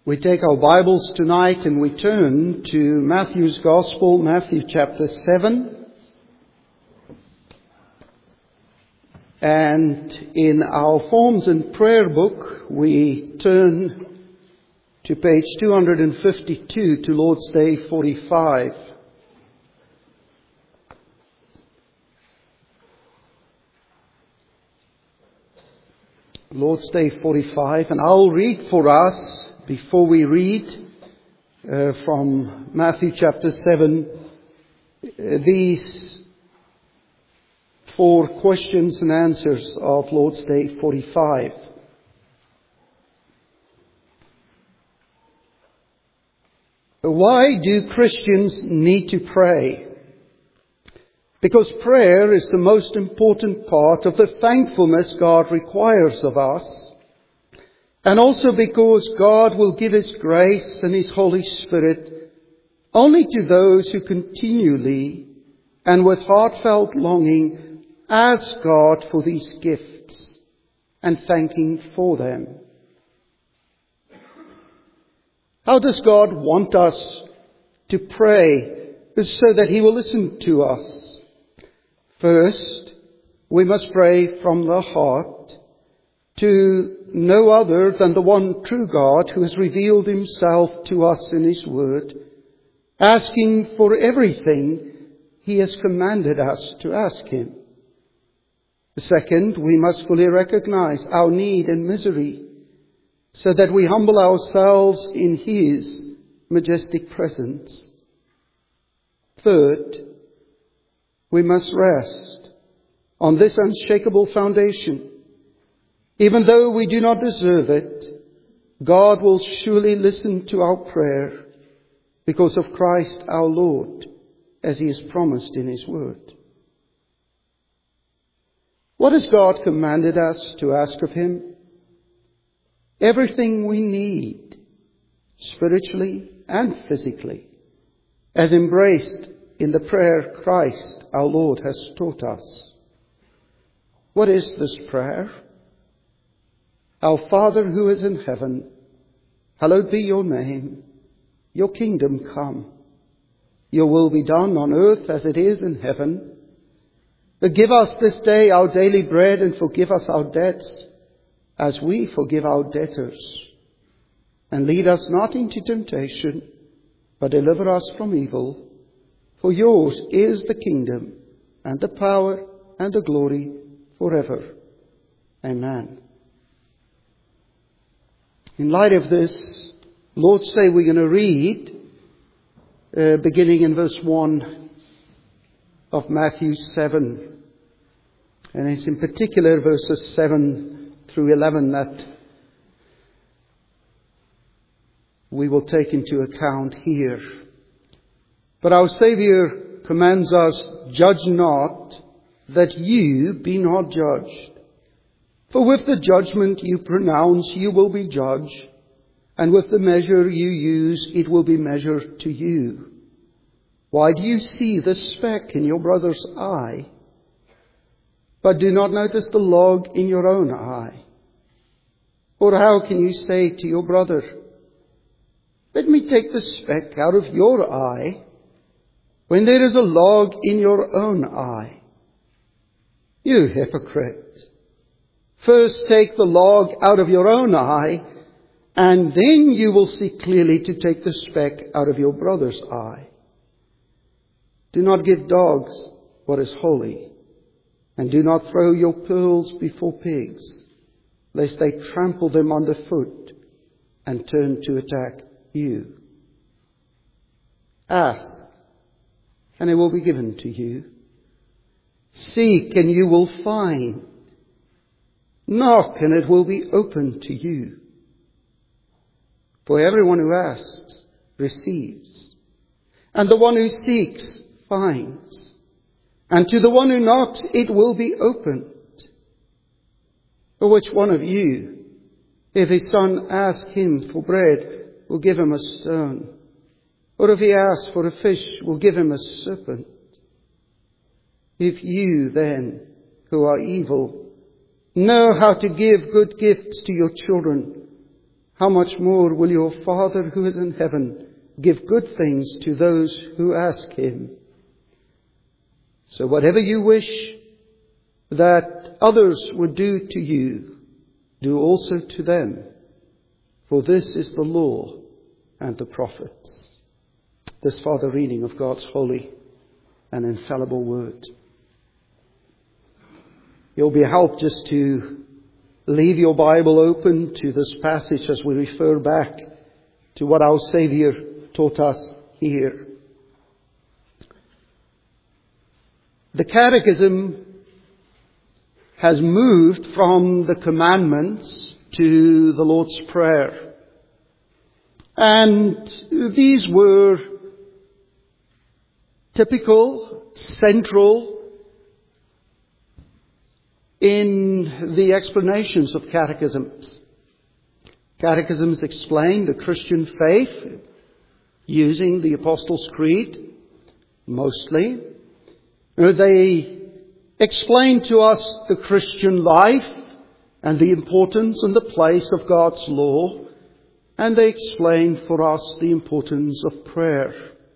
We take our Bibles tonight and we turn to Matthew's Gospel, Matthew chapter 7. And in our Forms and Prayer book, we turn to page 252 to Lord's Day 45. Lord's Day 45, and I'll read for us, before we read from Matthew chapter 7, these 4 questions and answers of Lord's Day 45. Why do Christians need to pray? Because prayer is the most important part of the thankfulness God requires of us. And also because God will give His grace and His Holy Spirit only to those who continually and with heartfelt longing ask God for these gifts and thank Him for them. How does God want us to pray so that He will listen to us? First, we must pray from the heart to no other than the one true God who has revealed Himself to us in His Word, asking for everything He has commanded us to ask Him. Second, we must fully recognize our need and misery so that we humble ourselves in His majestic presence. Third, we must rest on this unshakable foundation. Even though we do not deserve it, God will surely listen to our prayer because of Christ our Lord, as He has promised in His Word. What has God commanded us to ask of Him? Everything we need, spiritually and physically, as embraced in the prayer Christ our Lord has taught us. What is this prayer? Our Father who is in heaven, hallowed be your name. Your kingdom come. Your will be done on earth as it is in heaven. Give us this day our daily bread, and forgive us our debts as we forgive our debtors. And lead us not into temptation, but deliver us from evil. For yours is the kingdom and the power and the glory forever. Amen. In light of this, Lord's Day, we're going to read, beginning in verse 1 of Matthew 7. And it's in particular verses 7 through 11 that we will take into account here. But our Savior commands us, judge not, that you be not judged. For with the judgment you pronounce, you will be judged, and with the measure you use, it will be measured to you. Why do you see the speck in your brother's eye, but do not notice the log in your own eye? Or how can you say to your brother, let me take the speck out of your eye, when there is a log in your own eye? You hypocrite! First take the log out of your own eye, and then you will see clearly to take the speck out of your brother's eye. Do not give dogs what is holy, and do not throw your pearls before pigs, lest they trample them underfoot and turn to attack you. Ask, and it will be given to you. Seek, and you will find. Knock, and it will be opened to you. For everyone who asks receives, and the one who seeks finds, and to the one who knocks it will be opened. For which one of you, if his son asks him for bread, will give him a stone? Or if he asks for a fish, will give him a serpent? If you then, who are evil, know how to give good gifts to your children, how much more will your Father who is in heaven give good things to those who ask him? So whatever you wish that others would do to you, do also to them. For this is the law and the prophets. This far the reading of God's holy and infallible word. You'll be helped just to leave your Bible open to this passage as we refer back to what our Savior taught us here. The Catechism has moved from the commandments to the Lord's Prayer. And these were typical, central in the explanations of catechisms. Catechisms explain the Christian faith using the Apostles' Creed, mostly. They explain to us the Christian life and the importance and the place of God's law. And they explain for us the importance of prayer.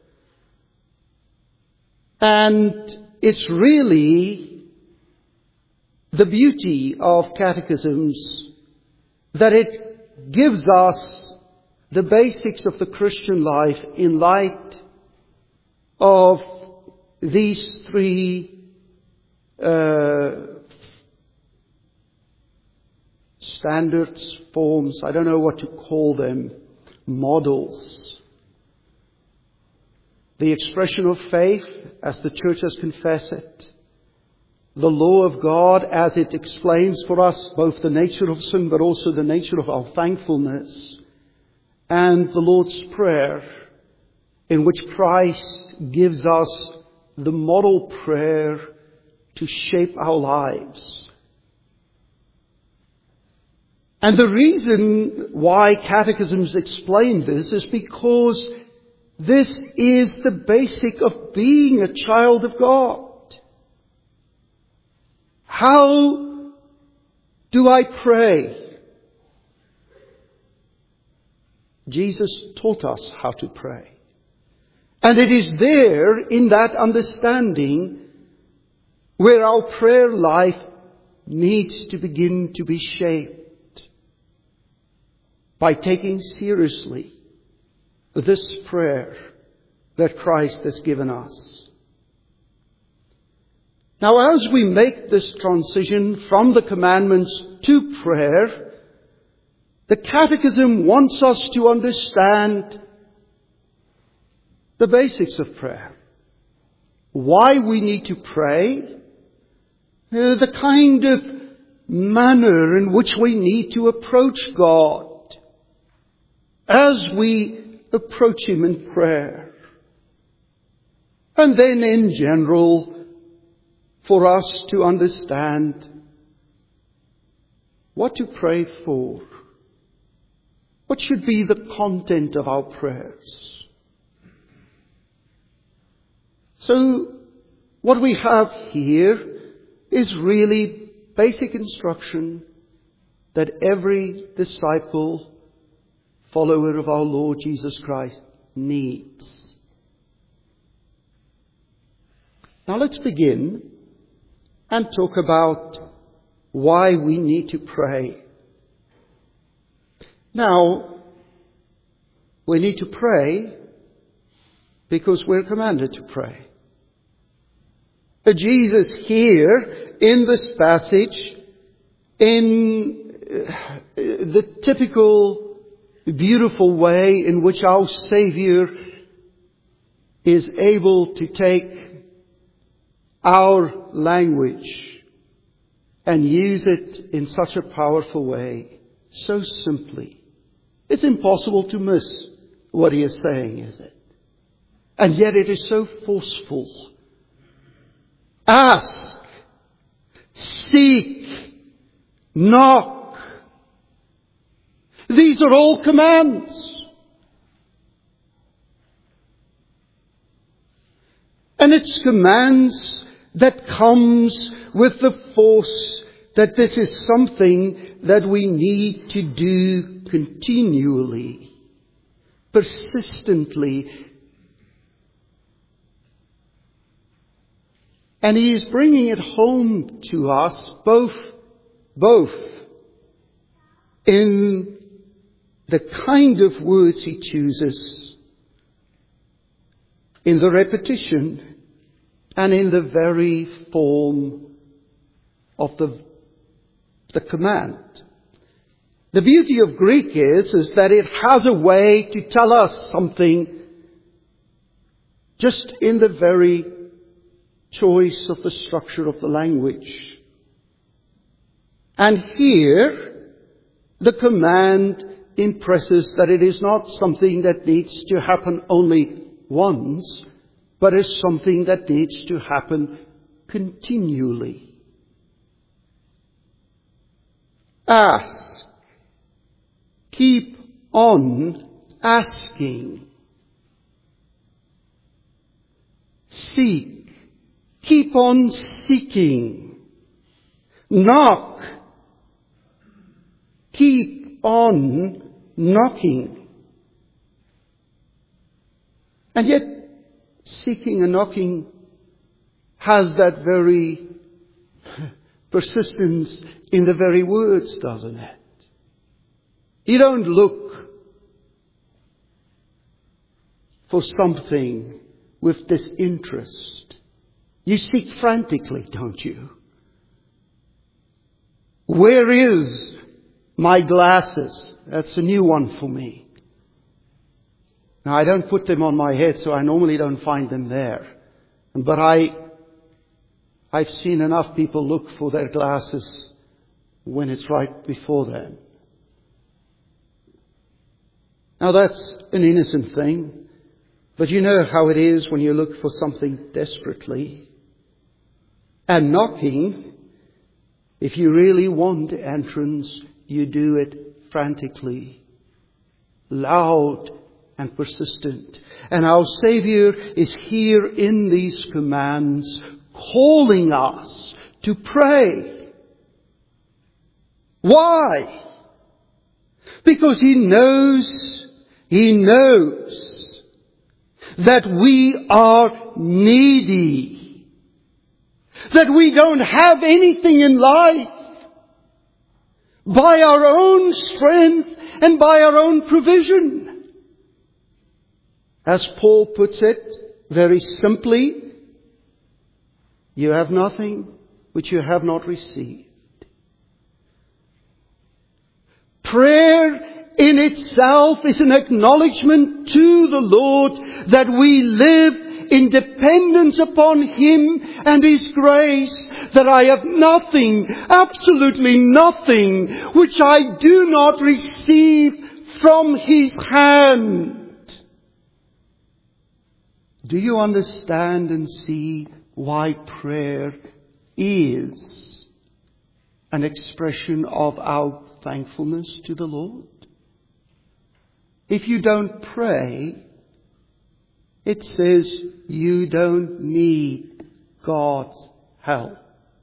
And it's really the beauty of catechisms that it gives us the basics of the Christian life in light of these three standards, forms, I don't know what to call them, models. The expression of faith as the Church has confessed it. The law of God as it explains for us both the nature of sin but also the nature of our thankfulness. And the Lord's Prayer, in which Christ gives us the model prayer to shape our lives. And the reason why catechisms explain this is because this is the basic of being a child of God. How do I pray? Jesus taught us how to pray. And it is there in that understanding where our prayer life needs to begin to be shaped. By taking seriously this prayer that Christ has given us. Now, as we make this transition from the commandments to prayer, the Catechism wants us to understand the basics of prayer. Why we need to pray, the kind of manner in which we need to approach God as we approach Him in prayer. And then in general, for us to understand what to pray for. What should be the content of our prayers? So, what we have here is really basic instruction that every disciple, follower of our Lord Jesus Christ, needs. Now let's begin and talk about why we need to pray. Now, we need to pray because we're commanded to pray. Jesus here in this passage, in the typical beautiful way in which our Savior is able to take our language and use it in such a powerful way, so simply. It's impossible to miss what He is saying, is it? And yet it is so forceful. Ask, seek, knock. These are all commands. And it's commands that comes with the force that this is something that we need to do continually, persistently. And He is bringing it home to us, both in the kind of words He chooses, in the repetition, and in the very form of the command. The beauty of Greek is that it has a way to tell us something just in the very choice of the structure of the language. And here, the command impresses that it is not something that needs to happen only once, but is something that needs to happen continually. Ask. Keep on asking. Seek. Keep on seeking. Knock. Keep on knocking. And yet, seeking and knocking has that very persistence in the very words, doesn't it? You don't look for something with disinterest. You seek frantically, don't you? Where is my glasses? That's a new one for me. Now, I don't put them on my head, so I normally don't find them there. But I've seen enough people look for their glasses when it's right before them. Now, that's an innocent thing, but you know how it is when you look for something desperately. And knocking, if you really want entrance, you do it frantically, loud and persistent. And our Savior is here in these commands, calling us to pray. Why? Because He knows that we are needy, that we don't have anything in life by our own strength and by our own provision. As Paul puts it very simply, you have nothing which you have not received. Prayer in itself is an acknowledgement to the Lord that we live in dependence upon Him and His grace, that I have nothing, absolutely nothing, which I do not receive from His hand. Do you understand and see why prayer is an expression of our thankfulness to the Lord? If you don't pray, it says you don't need God's help.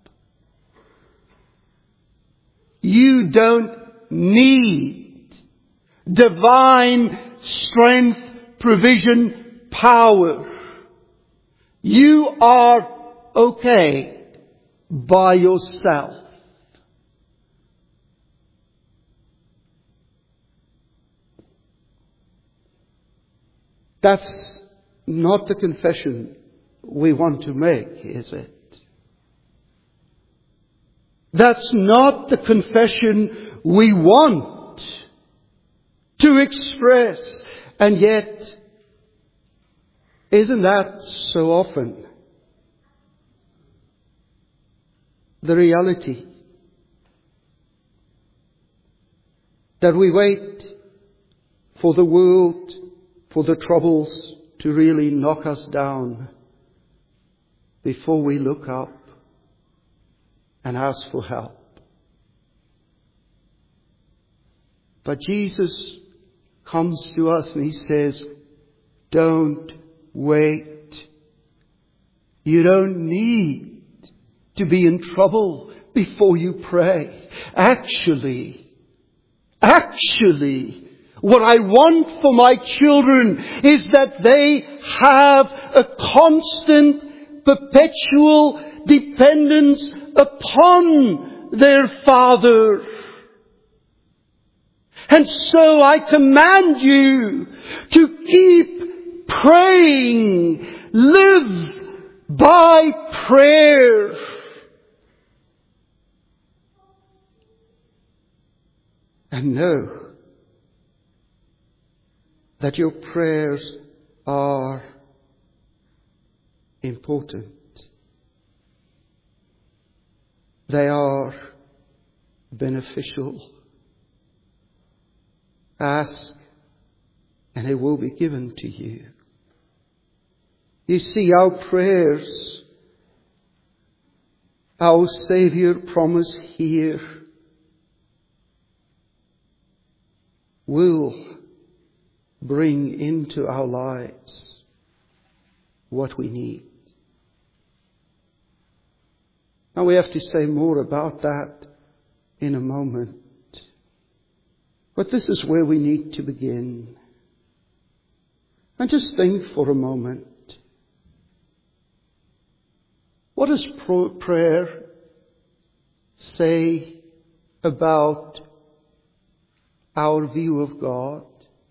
You don't need divine strength, provision, power. You are okay by yourself. That's not the confession we want to make, is it? That's not the confession we want to express. And yet, isn't that so often the reality? That we wait for the world, for the troubles to really knock us down before we look up and ask for help. But Jesus comes to us and He says, don't wait. You don't need to be in trouble before you pray. Actually, what I want for my children is that they have a constant, perpetual dependence upon their Father. And so I command you to keep praying. Live by prayer. And know that your prayers are important. They are beneficial. Ask, and it will be given to you. You see, our prayers, our Savior promised here, will bring into our lives what we need. Now we have to say more about that in a moment. But this is where we need to begin. And just think for a moment. What does prayer say about our view of God?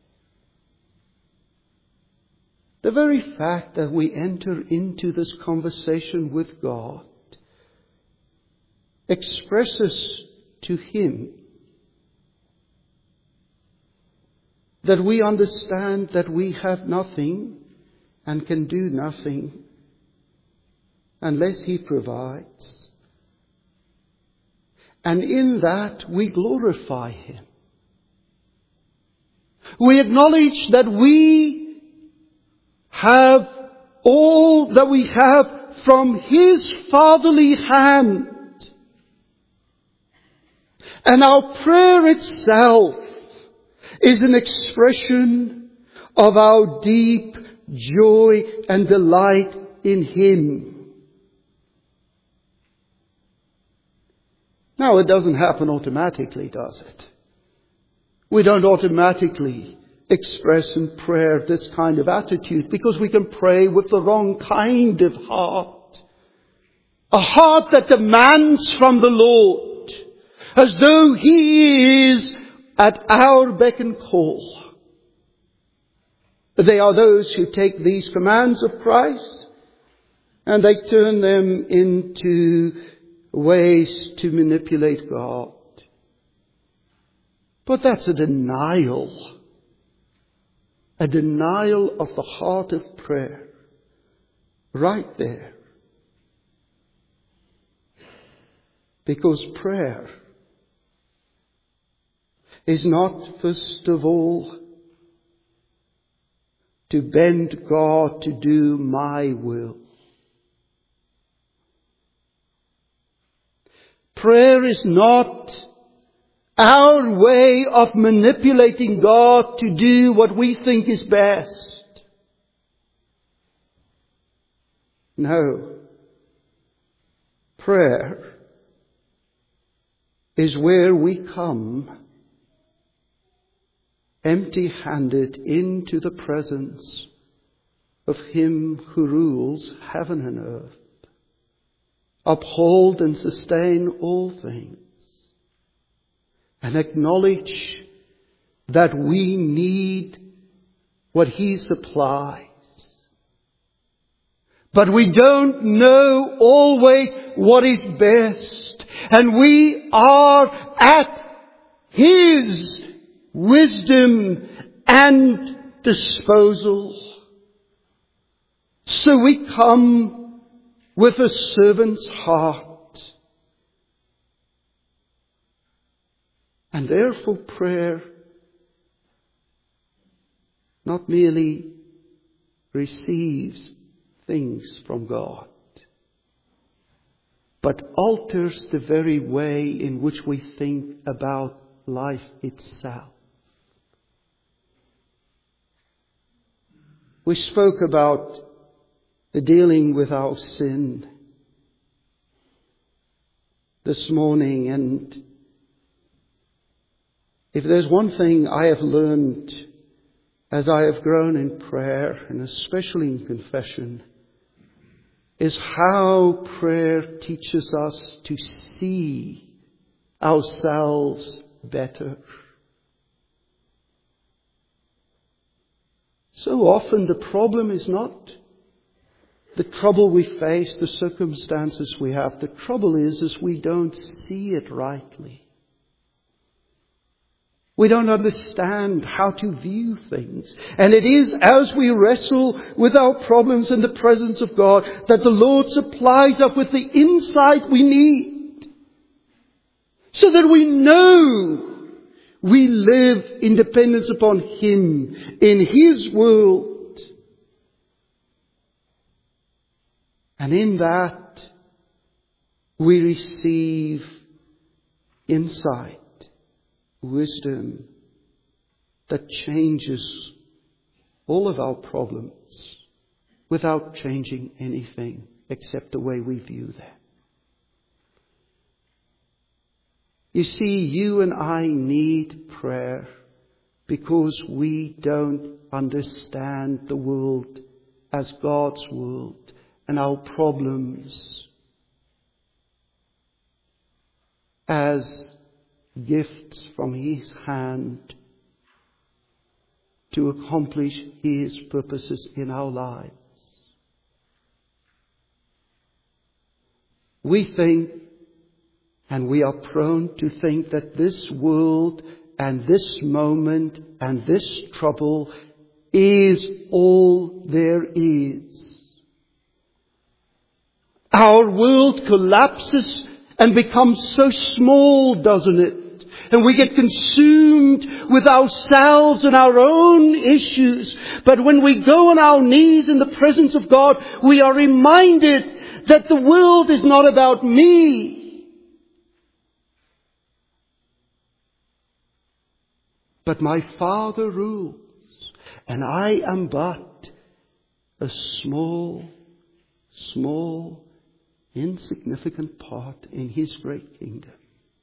The very fact that we enter into this conversation with God expresses to Him that we understand that we have nothing and can do nothing unless He provides. And in that we glorify Him. We acknowledge that we have all that we have from His fatherly hand. And our prayer itself is an expression of our deep joy and delight in Him. Now, it doesn't happen automatically, does it? We don't automatically express in prayer this kind of attitude, because we can pray with the wrong kind of heart. A heart that demands from the Lord, as though He is at our beck and call. They are those who take these commands of Christ and they turn them into ways to manipulate God. But that's a denial of the heart of prayer. Right there. Because prayer is not, first of all, to bend God to do my will. Prayer is not our way of manipulating God to do what we think is best. No. Prayer is where we come empty-handed into the presence of Him who rules heaven and earth, uphold and sustain all things, and acknowledge that we need what He supplies. But we don't know always what is best, and we are at His wisdom and disposal. So we come with a servant's heart. And therefore prayer not merely receives things from God, but alters the very way in which we think about life itself. We spoke about the dealing with our sin. this morning. And if there's one thing I have learned as I have grown in prayer, and especially in confession, is how prayer teaches us to see ourselves better. So often the problem is not the trouble we face, the circumstances we have. The trouble is we don't see it rightly. We don't understand how to view things. And it is as we wrestle with our problems in the presence of God that the Lord supplies us with the insight we need, so that we know we live in dependence upon Him, in His world. And in that, we receive insight, wisdom that changes all of our problems without changing anything except the way we view them. You see, you and I need prayer because we don't understand the world as God's world, and our problems as gifts from His hand to accomplish His purposes in our lives. We think, and we are prone to think, that this world and this moment and this trouble is all there is. Our world collapses and becomes so small, doesn't it? And we get consumed with ourselves and our own issues. But when we go on our knees in the presence of God, we are reminded that the world is not about me, but my Father rules. And I am but a small, insignificant part in His great kingdom.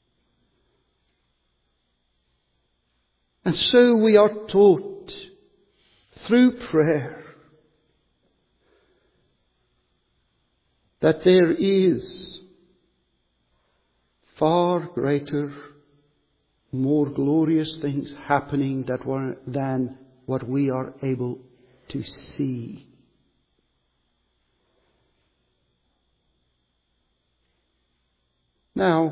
And so we are taught through prayer that there is far greater, more glorious things happening than what we are able to see. Now,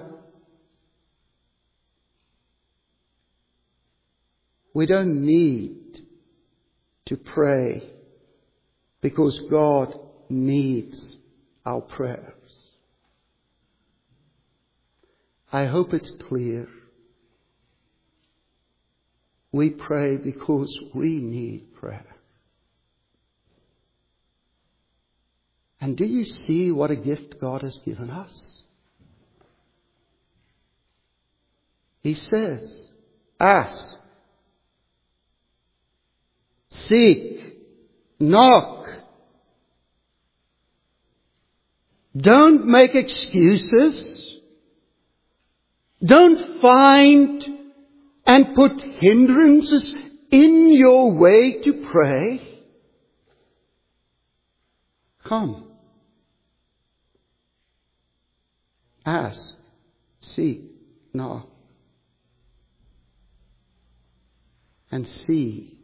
we don't need to pray because God needs our prayers. I hope it's clear. We pray because we need prayer. And do you see what a gift God has given us? He says, ask, seek, knock. Don't make excuses. Don't find and put hindrances in your way to pray. Come. Ask, seek, knock. And see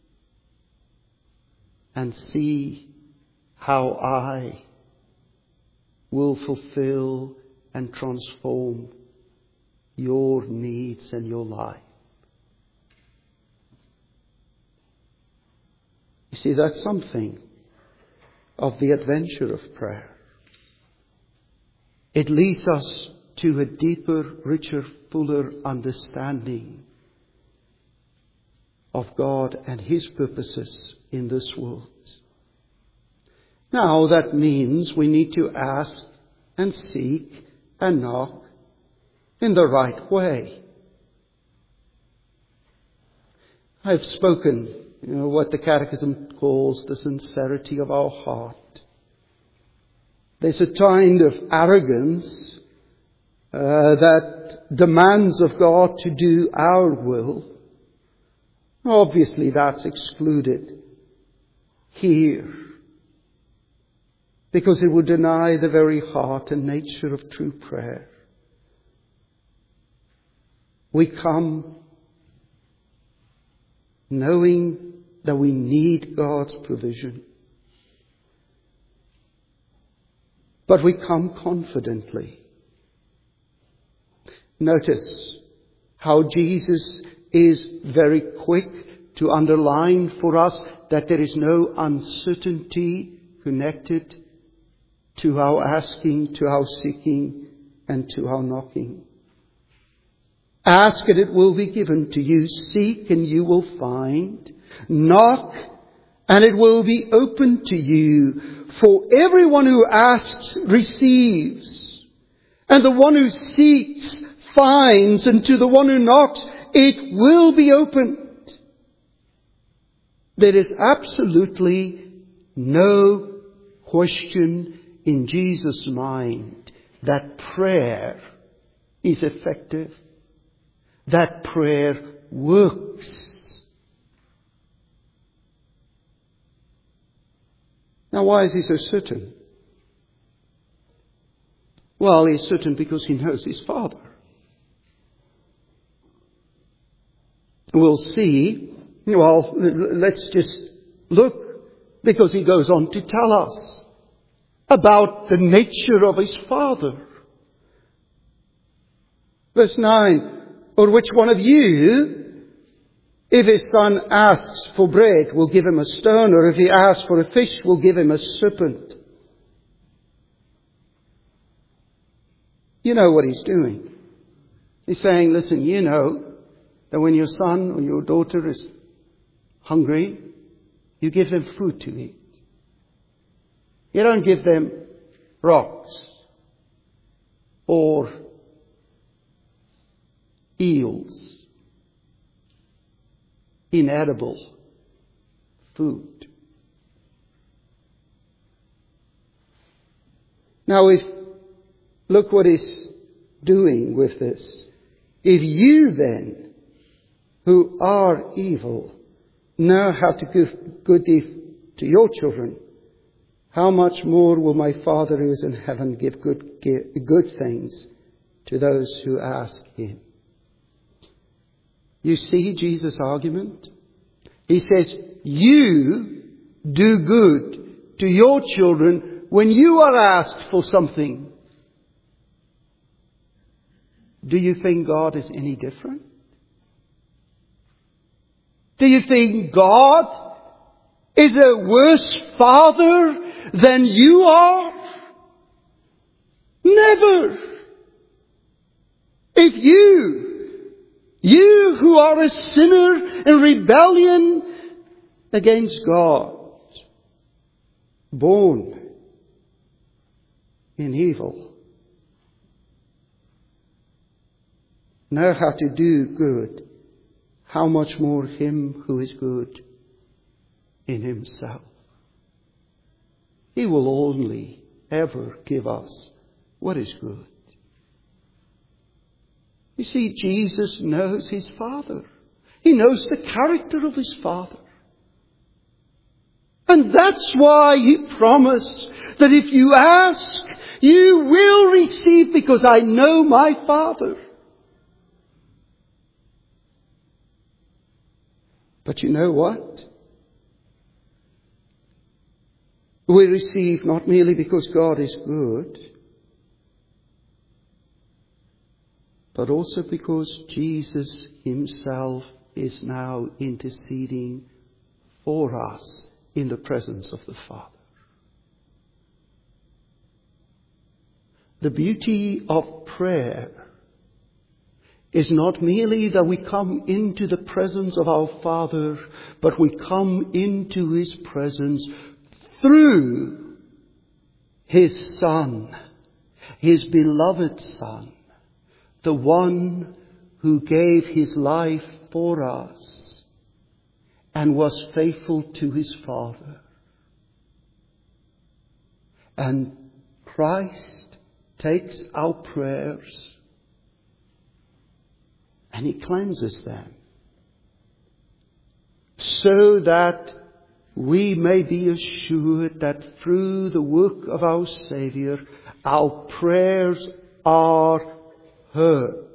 how I will fulfill and transform your needs and your life. You see, that's something of the adventure of prayer. It leads us to a deeper, richer, fuller understanding of God and His purposes in this world. Now that means we need to ask and seek and knock in the right way. I've spoken, what the Catechism calls the sincerity of our heart. There's a kind of arrogance that demands of God to do our will. Obviously that's excluded here, because it would deny the very heart and nature of true prayer. We come knowing that we need God's provision. But we come confidently. Notice how Jesus is very quick to underline for us that there is no uncertainty connected to our asking, to our seeking, and to our knocking. Ask and it will be given to you. Seek and you will find. Knock and it will be open to you. For everyone who asks receives. And the one who seeks finds. And to the one who knocks it will be opened. There is absolutely no question in Jesus' mind that prayer is effective. That prayer works. Now, why is he so certain? Well, he's certain because he knows his Father. We'll see. Well, let's just look, because he goes on to tell us about the nature of his Father. Verse 9. Or which one of you, if his son asks for bread, will give him a stone, or if he asks for a fish, will give him a serpent? You know what he's doing. He's saying, listen, you know that when your son or your daughter is hungry, you give them food to eat. You don't give them rocks or eels, inedible food. Now, look what he's doing with this. If you then, who are evil, know how to give good to your children, how much more will my Father who is in heaven give good things to those who ask him? You see Jesus' argument? He says, you do good to your children when you are asked for something. Do you think God is any different? Do you think God is a worse father than you are? Never. If you who are a sinner in rebellion against God, born in evil, know how to do good, how much more him who is good in himself. He will only ever give us what is good. You see, Jesus knows his Father. He knows the character of his Father. And that's why he promised that if you ask, you will receive, because I know my Father. But you know what? We receive not merely because God is good, but also because Jesus himself is now interceding for us in the presence of the Father. The beauty of prayer is not merely that we come into the presence of our Father, but we come into his presence through his Son, his beloved Son, the one who gave his life for us and was faithful to his Father. And Christ takes our prayers and He cleanses them, so that we may be assured that through the work of our Saviour, our prayers are heard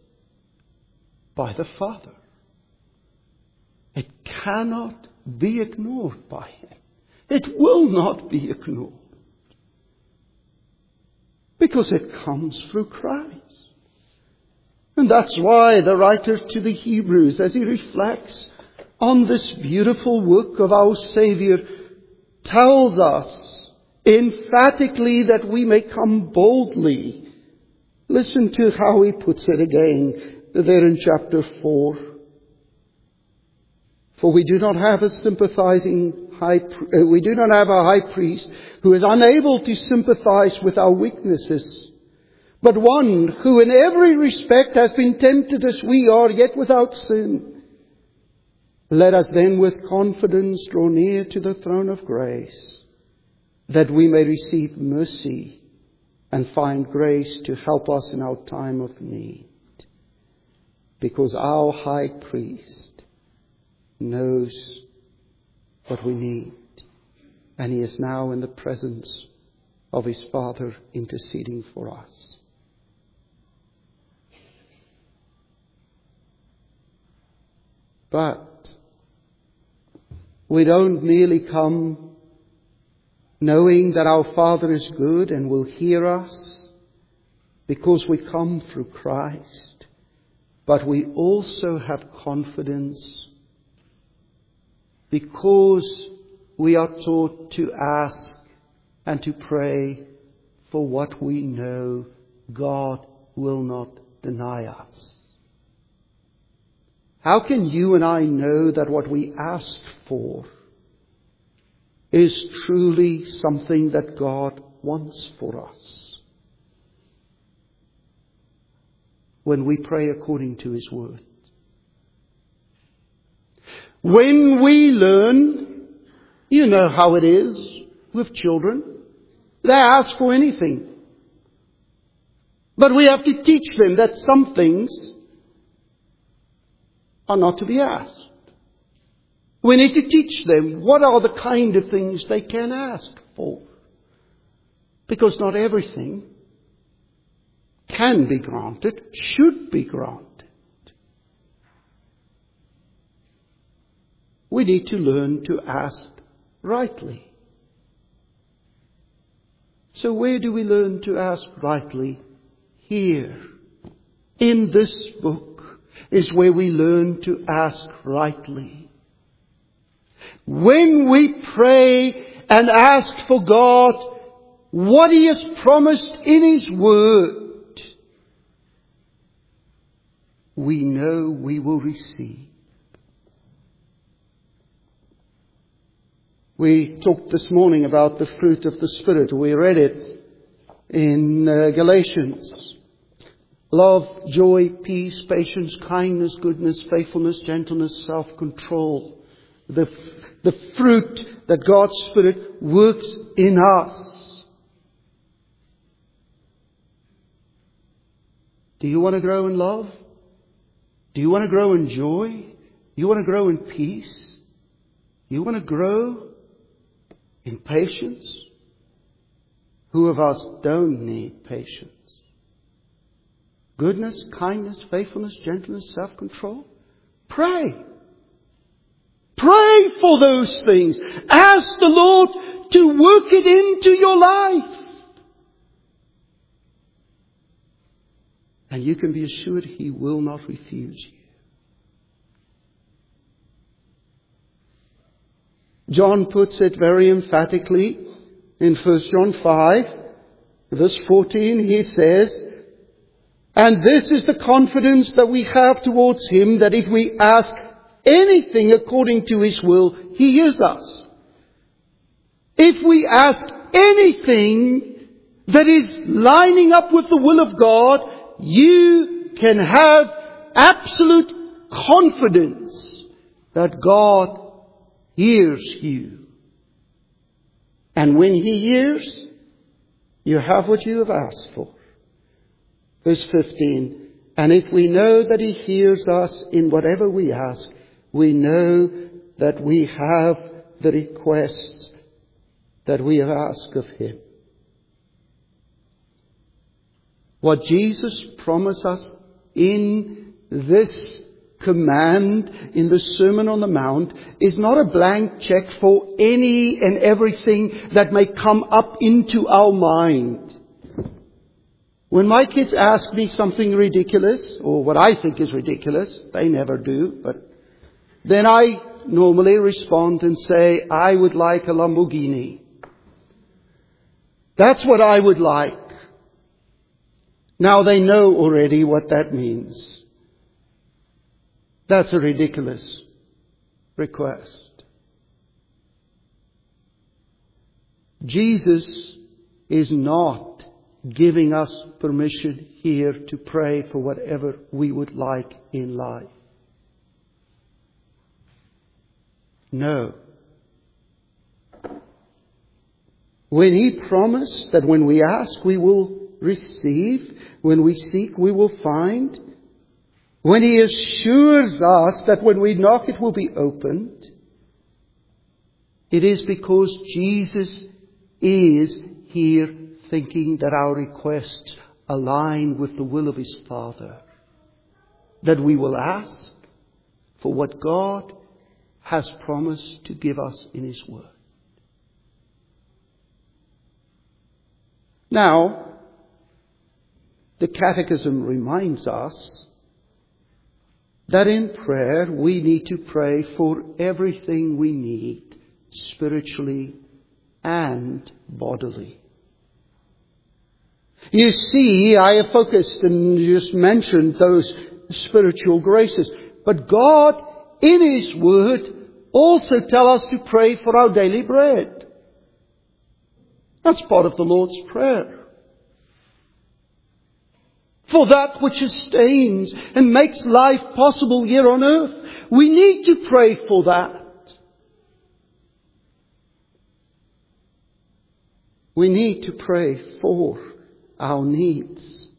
by the Father. It cannot be ignored by Him. It will not be ignored, because it comes through Christ. And that's why the writer to the Hebrews, as he reflects on this beautiful work of our Saviour, tells us emphatically that we may come boldly. Listen to how he puts it again there in chapter 4. For we do not have a high priest who is unable to sympathize with our weaknesses, but one who in every respect has been tempted as we are, yet without sin. Let us then with confidence draw near to the throne of grace, that we may receive mercy and find grace to help us in our time of need. Because our high priest knows what we need, and he is now in the presence of his Father interceding for us. But we don't merely come knowing that our Father is good and will hear us because we come through Christ, but we also have confidence because we are taught to ask and to pray for what we know God will not deny us. How can you and I know that what we ask for is truly something that God wants for us? When we pray according to His Word. When we learn, you know how it is with children. They ask for anything. But we have to teach them that some things are not to be asked. We need to teach them what are the kind of things they can ask for. Because not everything can be granted, should be granted. We need to learn to ask rightly. So where do we learn to ask rightly? Here, in this book, is where we learn to ask rightly. When we pray and ask for God what He has promised in His Word, we know we will receive. We talked this morning about the fruit of the Spirit. We read it in Galatians. Love, joy, peace, patience, kindness, goodness, faithfulness, gentleness, self-control. The fruit that God's Spirit works in us. Do you want to grow in love? Do you want to grow in joy? You want to grow in peace? You want to grow in patience? Who of us don't need patience? Goodness, kindness, faithfulness, gentleness, self-control. Pray. Pray for those things. Ask the Lord to work it into your life. And you can be assured He will not refuse you. John puts it very emphatically in 1 John 5, verse 14. He says, and this is the confidence that we have towards Him, that if we ask anything according to His will, He hears us. If we ask anything that is lining up with the will of God, you can have absolute confidence that God hears you. And when He hears, you have what you have asked for. Verse 15, And if we know that He hears us in whatever we ask, we know that we have the requests that we have asked of Him. What Jesus promised us in this command in the Sermon on the Mount is not a blank check for any and everything that may come up into our mind. When my kids ask me something ridiculous, or what I think is ridiculous, they never do, but then I normally respond and say, I would like a Lamborghini. That's what I would like. Now they know already what that means. That's a ridiculous request. Jesus is not giving us permission here to pray for whatever we would like in life. No. When He promised that when we ask we will receive, when we seek we will find, when He assures us that when we knock it will be opened, it is because Jesus is here thinking that our requests align with the will of His Father. That we will ask for what God has promised to give us in His Word. Now, the Catechism reminds us that in prayer we need to pray for everything we need, spiritually and bodily. You see, I have focused and just mentioned those spiritual graces. But God, in His Word, also tells us to pray for our daily bread. That's part of the Lord's Prayer. For that which sustains and makes life possible here on earth. We need to pray for that. We need to pray for our needs.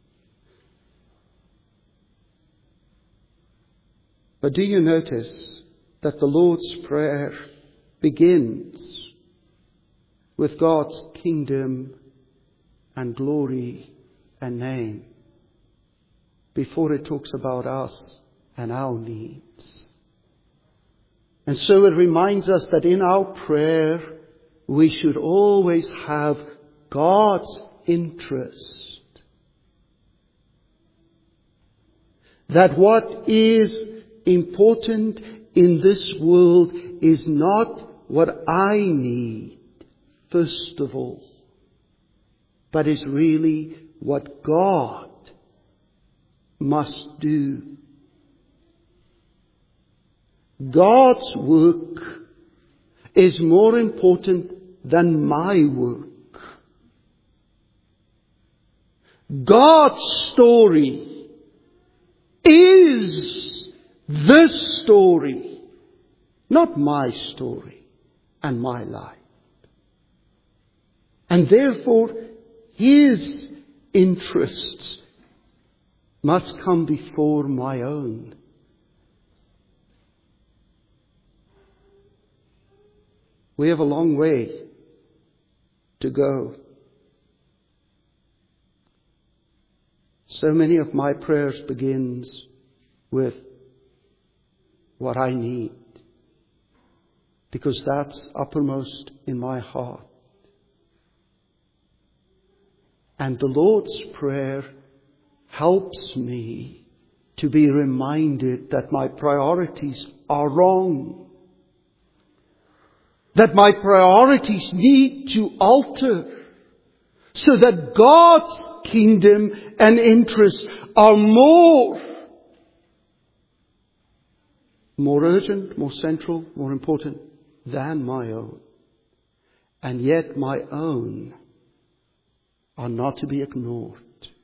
But do you notice that the Lord's Prayer begins with God's kingdom and glory and name before it talks about us and our needs? And so it reminds us that in our prayer we should always have God's interest. That what is important in this world is not what I need, first of all, but is really what God must do. God's work is more important than my work. God's story is this story, not my story and my life. And therefore, His interests must come before my own. We have a long way to go. So many of my prayers begins with what I need, because that's uppermost in my heart. And the Lord's Prayer helps me to be reminded that my priorities are wrong. That my priorities need to alter so that God's kingdom and interests are more urgent, more central, more important than my own. And yet my own are not to be ignored.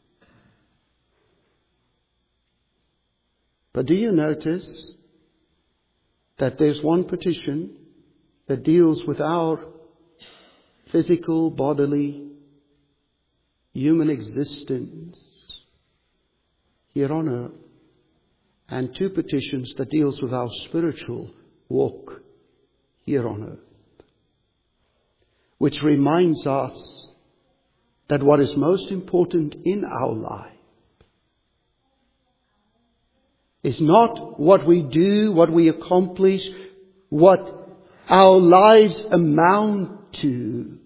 But do you notice that there's one petition that deals with our physical, bodily, human existence? here on earth, and 2 petitions that deals with our spiritual walk here on earth, which reminds us that what is most important in our life is not what we do, what we accomplish, what our lives amount to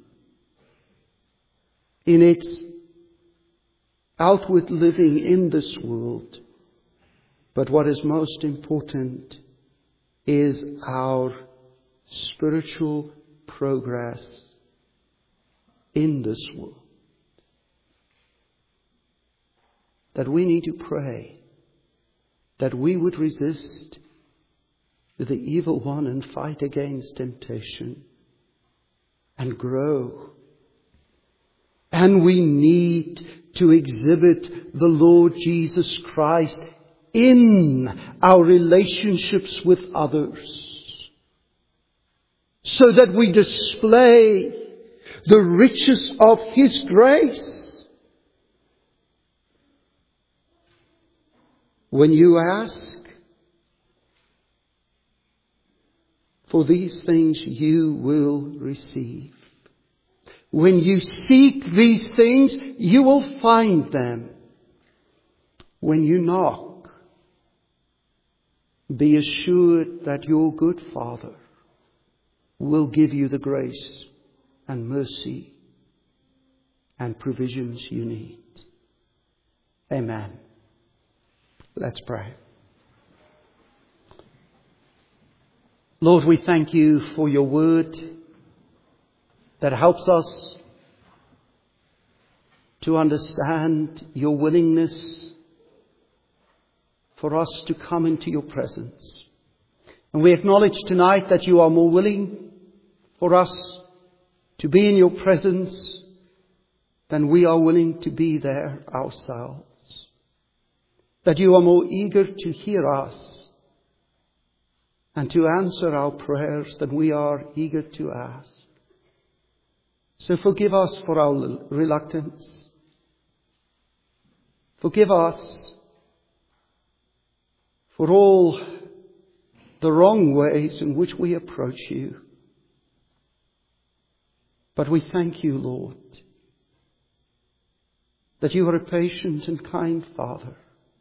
in its outward living in this world. But what is most important is our spiritual progress in this world. That we need to pray that we would resist the evil one and fight against temptation and grow. And we need to exhibit the Lord Jesus Christ in our relationships with others, so that we display the riches of His grace. When you ask for these things, you will receive. When you seek these things, you will find them. When you knock, be assured that your good Father will give you the grace and mercy and provisions you need. Amen. Let's pray. Lord, we thank you for your word that helps us to understand your willingness for us to come into your presence. And we acknowledge tonight that you are more willing for us to be in your presence than we are willing to be there ourselves. That you are more eager to hear us and to answer our prayers than we are eager to ask. So forgive us for our reluctance. Forgive us for all the wrong ways in which we approach you. But we thank you, Lord, that you are a patient and kind Father,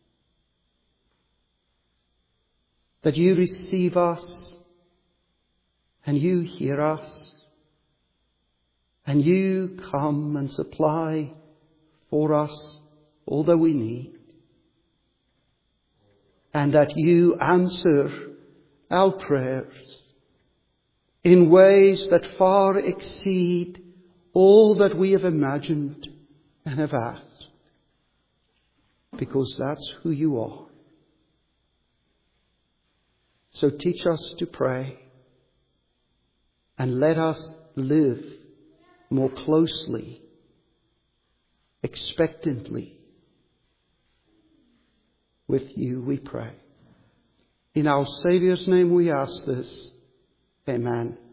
that you receive us and you hear us, and you come and supply for us all that we need, and that you answer our prayers in ways that far exceed all that we have imagined and have asked, because that's who you are. So teach us to pray, and let us live more closely, expectantly with you, we pray. In our Saviour's name we ask this. Amen.